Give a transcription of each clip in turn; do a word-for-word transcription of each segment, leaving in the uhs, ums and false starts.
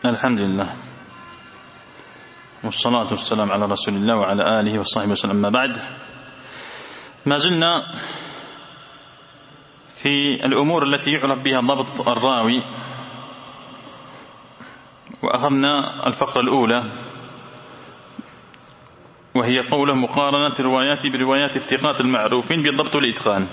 الحمد لله والصلاة والسلام على رسول الله وعلى آله وصحبه وسلم. أما بعد، ما زلنا في الأمور التي يعرف بها ضبط الراوي، وأخذنا الفقرة الأولى وهي قوله مقارنة روايات بروايات الثقات المعروفين بالضبط والإتقان.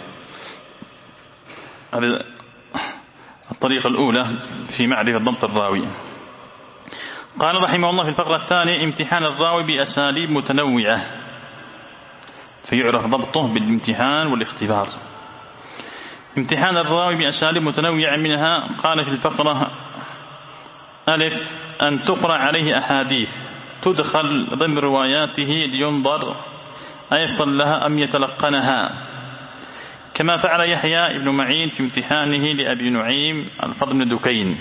هذه الطريقة الأولى في معرفة ضبط الراوي. قال رحمه الله في الفقرة الثانية امتحان الراوي بأساليب متنوعة، فيعرف ضبطه بالامتحان والاختبار. امتحان الراوي بأساليب متنوعة، منها قال في الفقرة ألف أن تقرأ عليه أحاديث تدخل ضمن رواياته لينظر أيفضل لها أم يتلقنها، كما فعل يحيى بن معين في امتحانه لأبي نعيم الفضل بن دكين.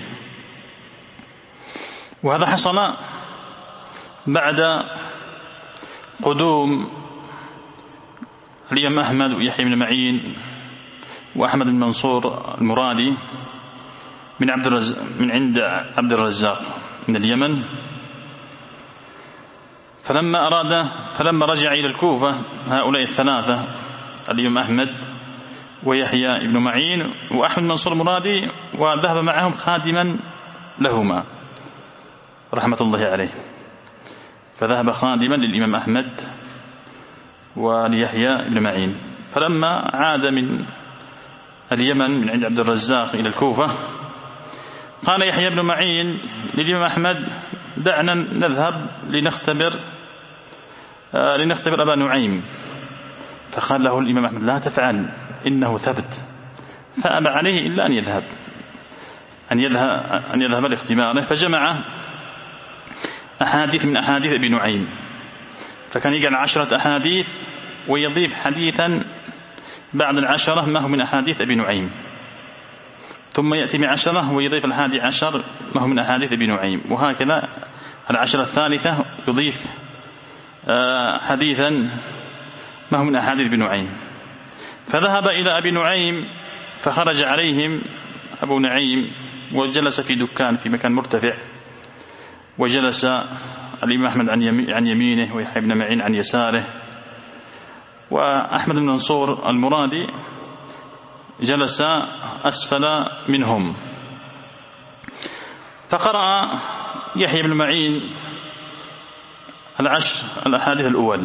وهذا حصل بعد قدوم الإمام أحمد ويحيى بن معين وأحمد بن منصور المرادي من عبد الرزاق من عند عبد الرزاق من اليمن. فلما أراد فلما رجع إلى الكوفة هؤلاء الثلاثة الإمام أحمد ويحيى بن معين وأحمد بن منصور المرادي، وذهب معهم خادما لهما رحمة الله عليه، فذهب خادما للإمام أحمد وليحيى بن معين. فلما عاد من اليمن من عند عبد الرزاق إلى الكوفة قال يحيى بن معين للإمام أحمد دعنا نذهب لنختبر لنختبر أبا نعيم. فقال له الإمام أحمد لا تفعل إنه ثبت، فأبى عليه إلا أن يذهب أن يذهب أن يذهب لاختباره. فجمع أحاديث من أحاديث أبي نعيم، فكان يجعل عشرة أحاديث ويضيف حديثا بعد العشرة ما هو من أحاديث أبي نعيم، ثم يأتي بعشرة ويضيف الحادي عشر ما هو من أحاديث أبي نعيم، وهكذا العشرة الثالثة يضيف حديثا ما هو من أحاديث أبي نعيم. فذهب إلى أبي نعيم فخرج عليهم أبو نعيم وجلس في دكان في مكان مرتفع، وجلس الإمام أحمد عن يمينه ويحيى بن معين عن يساره، وأحمد بن منصور المرادي جلس أسفل منهم. فقرأ يحيى بن معين العشر الأحاديث الأول،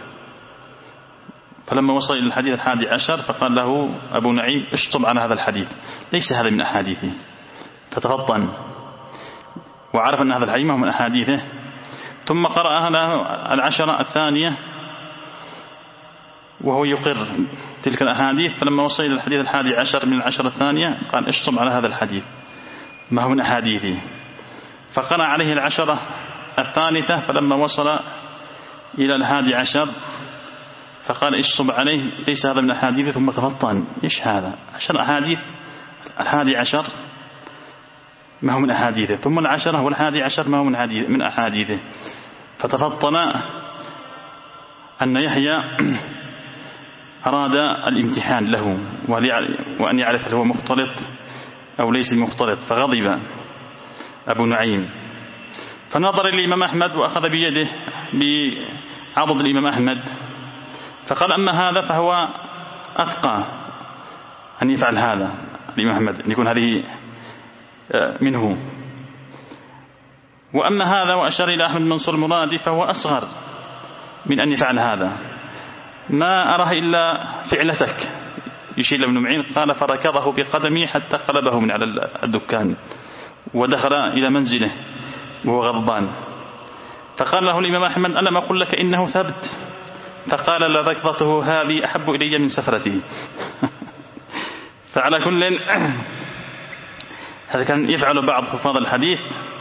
فلما وصل إلى الحديث الحادي عشر فقال له أبو نعيم اشطب على هذا الحديث، ليس هذا من أحاديثه. فتفطن وعرف أن هذا الحديث من أحاديثه، ثم قرأ له العشرة الثانية وهو يقر تلك الأحاديث. فلما وصل إلى الحديث الحادي عشر من العشرة الثانية قال اشطب على هذا الحديث ما هو من أحاديثه. فقرأ عليه العشرة الثالثة، فلما وصل إلى الحادي عشر فقال اشطب عليه ليس هذا من أحاديثه، ثم تفطن إيش هذا عشر أحاديث، الحادي عشر ما هو من أحاديثه، ثم العشرة والحادي عشر ما هو من أحاديثه. فتفطن أن يحيى أراد الامتحان له وأن يعرف هل هو مختلط أو ليس مختلط، فغضب أبو نعيم. فنظر الإمام أحمد وأخذ بيده بعضد الإمام أحمد فقال أما هذا فهو أتقى أن يفعل هذا الإمام أحمد، أن يكون هذه منه، وأما هذا وأشار إلى أحمد بن منصور المرادي فهو أصغر من أن يفعل هذا، ما أراه إلا فعلتك. يشير لابن معين قال فركضه بقدمه حتى قلبه من على الدكان ودخل إلى منزله وهو غضبان. فقال له الإمام أحمد ألم أقل لك إنه ثبت؟ فقال لركضته هذه أحب إلي من سفرتي. فعلى كل هذا كان يفعل بعض حفاظ الحديث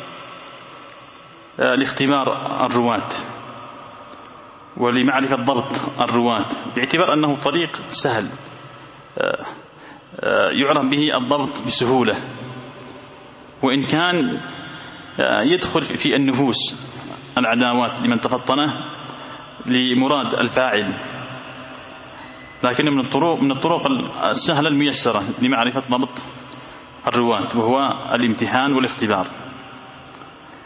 لاختبار الرواة ولمعرفة ضبط الرواة، باعتبار أنه طريق سهل يعرف به الضبط بسهولة، وإن كان يدخل في النفوس العداوات لمن تفطنه لمراد الفاعل، لكن من الطرق من الطرق السهلة الميسرة لمعرفة ضبط الرواة، وهو الامتحان والاختبار.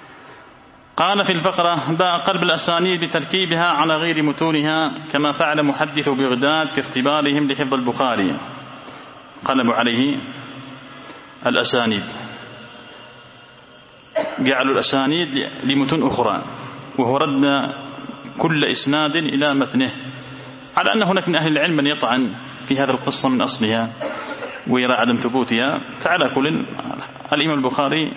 قال في الفقرة: باء قلب الأسانيد بتركيبها على غير متونها كما فعل محدث بغداد في اختبارهم لحفظ البخاري، قلبوا عليه الأسانيد، جعلوا الأسانيد لمتون أخرى، وهو رد كل إسناد إلى متنه، على أن هناك من أهل العلم من يطعن في هذا القصة من أصلها ويرى عدم ثبوتها. فعلى كل الإمام البخاري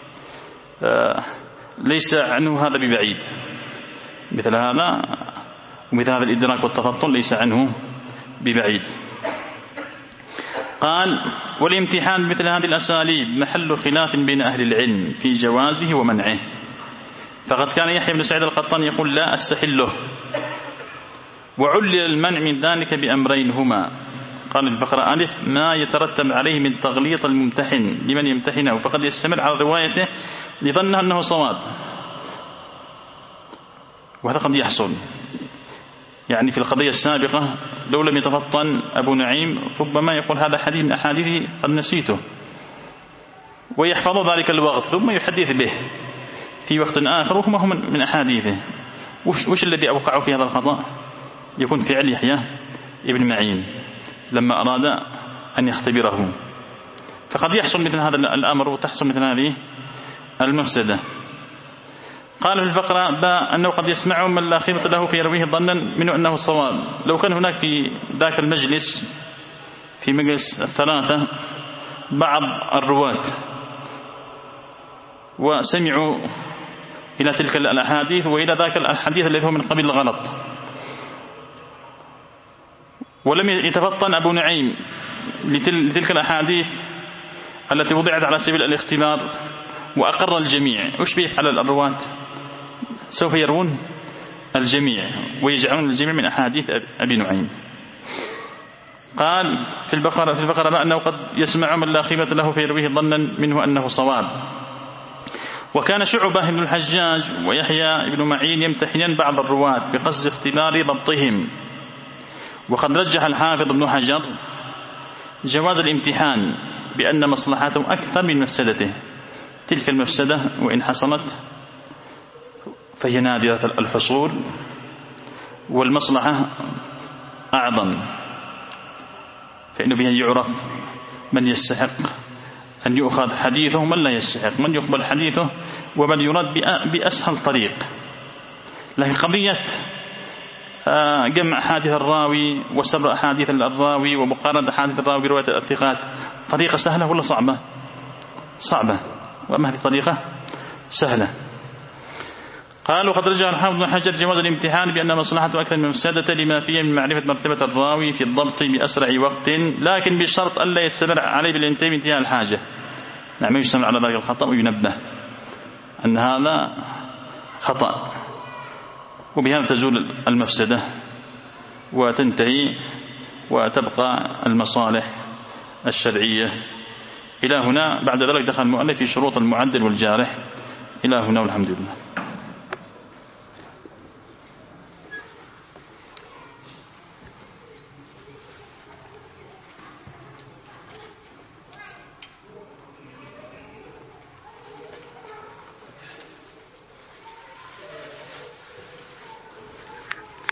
ليس عنه هذا ببعيد، مثل هذا ومثل هذا الإدراك والتفطن ليس عنه ببعيد. قال: والامتحان بمثل هذه الأساليب محل خلاف بين أهل العلم في جوازه ومنعه، فقد كان يحيى بن سعيد القطان يقول: لا أستحله، وعلل المنع من ذلك بأمرين هما: قال الفقرة: ألف، ما يترتب عليه من تغليط الممتحن لمن يمتحنه، فقد يستمر على روايته لظنه أنه صواب، وهذا قد يحصل. يعني في القضية السابقة لو لم يتفطن أبو نعيم ربما يقول هذا حديث من أحاديث قد نسيته، ويحفظ ذلك الوقت ثم يحدث به في وقت آخر وهو من أحاديثه. وش, وش الذي أوقعه في هذا الخطأ؟ يكون فعل يحيى ابن معين لما أراد أن يختبره، فقد يحصل مثل هذا الأمر وتحصل مثل هذه المفسدة. قال في الفقرة: باء أنه قد يسمعه من لا خيبة له في يرويه ظنا منه أنه الصواب. لو كان هناك في ذاك المجلس في مجلس الثلاثة بعض الرواة وسمعوا إلى تلك الأحاديث وإلى ذاك الحديث الذي هو من قبيل الغلط، ولم يتفطن أبو نعيم لتلك الأحاديث التي وضعت على سبيل الاختبار وأقر الجميع، وش بيفعل الرواة؟ سوف يروون الجميع ويجعلون الجميع من أحاديث أبي نعيم. قال في البقرة في البقرة أنه قد يسمع من لا خيبة له فيرويه ظنا منه أنه صواب. وكان شعبة بن الحجاج ويحيى بن معين يمتحنان بعض الرواة بقصد اختبار ضبطهم، وقد رجح الحافظ ابن حجر جواز الامتحان بأن مصلحته أكثر من مفسدته. تلك المفسدة وإن حصلت فهي نادرة الحصول، والمصلحة أعظم، فإنه بها يعرف من يستحق أن يؤخذ حديثه من لا يستحق، من يقبل حديثه ومن يرد بأسهل طريق. لكن قضية جمع حادث الراوي وسبر أحاديث الراوي ومقارنة أحاديث الراوي برواية الثقات طريقة سهلة ولا صعبة؟ صعبة. وأما هذه طريقة سهلة. قالوا قد رجع الحافظ بن حجر جواز الامتحان بأن مصلحته أكثر من مفسدته لما فيه من معرفة مرتبة الراوي في الضبط بأسرع وقت، لكن بشرط ألا يستمر عليه بالانتهاء بانتهاء الحاجة. نعم، يستمر على ذلك الخطأ وينبه أن هذا خطأ، وبهذا تزول المفسدة وتنتهي وتبقى المصالح الشرعية. إلى هنا. بعد ذلك دخل المؤلف في شروط المعدل والجارح. إلى هنا والحمد لله.